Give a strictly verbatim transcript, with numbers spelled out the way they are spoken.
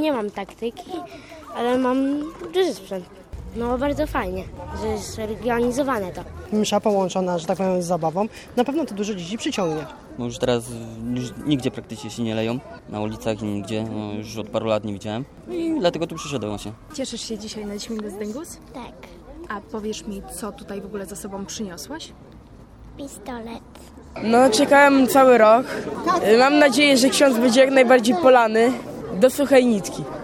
nie mam taktyki, ale mam duży sprzęt. No bardzo fajnie, że jest zorganizowane to. Msza połączona, że tak powiem, z zabawą, na pewno to dużo dzieci przyciągnie. No już teraz już nigdzie praktycznie się nie leją, na ulicach i nigdzie, no już od paru lat nie widziałem i dlatego tu przyszedłem właśnie. Cieszysz się dzisiaj na Śmigus Dyngus? Tak, A powiesz mi, co tutaj w ogóle za sobą przyniosłaś? pistolet. No, czekałem cały rok. Mam nadzieję, że ksiądz będzie jak najbardziej polany do suchej nitki.